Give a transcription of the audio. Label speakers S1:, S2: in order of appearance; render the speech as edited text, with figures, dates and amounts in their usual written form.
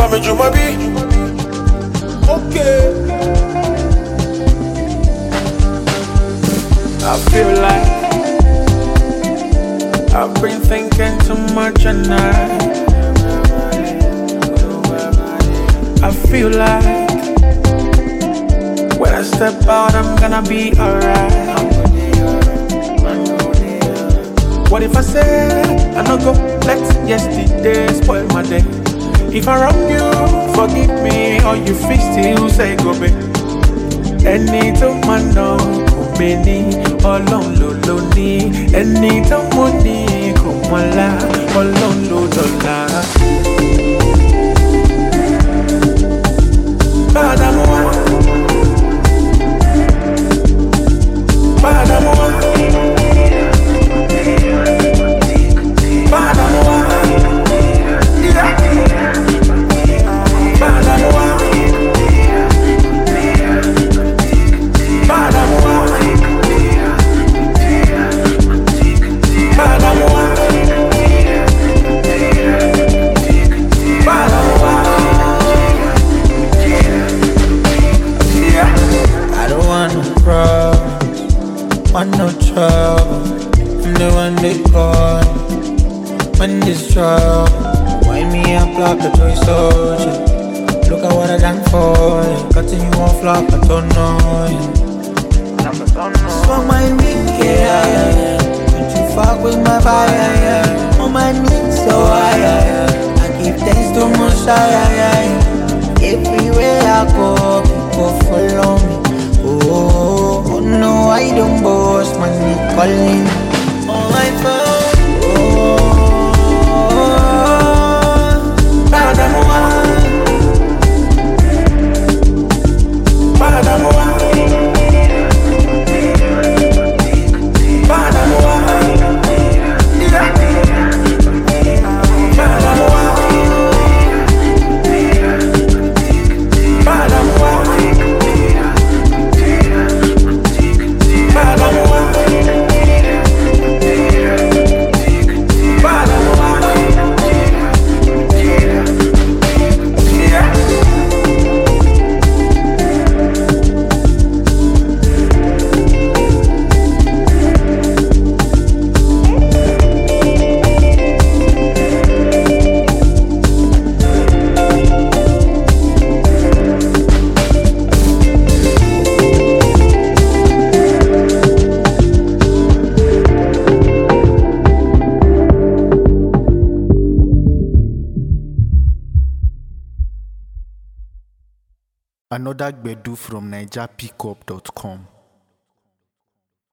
S1: me Jumabi. Okay. I feel like I've been thinking too much at night. I feel like when I step out, I'm gonna be alright. What if I say I no go let yesterday spoil my day? If I wrong you, forgive me, or you fix still say go back. Any time I know, Kubeni, Olon Loloni. Any time money, Kumala, Olon Lodola. Badamoa, Badamoa, Badamoa, yeah, Badamoa.
S2: Want no trouble, I'm the one they call when this trouble. Why me up like a toy soldier? Look at what I done for you. Cutting you off like a tunnel. Swung my meat, yeah. Don't you fuck with my fire, on my knees so high, I give thanks to Messiah. Everywhere I go, people follow me. Oh no, I don't boast, money calling on my phone. Oh, Badamoa, Badamoa, Badamoa, yeah, Badamoa, Badamoa.
S3: Another Gbedu from NigerPickup.com.